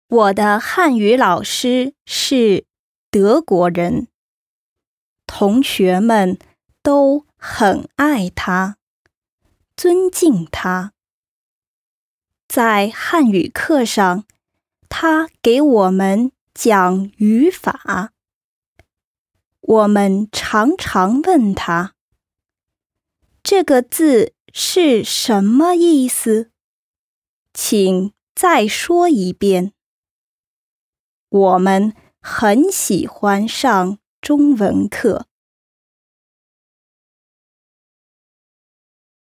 我的汉语老师是德国人，同学们都很爱他，尊敬他。在汉语课上，他给我们讲语法。我们常常问他，这个字是什么意思？请再说一遍。我们很喜欢上中文课。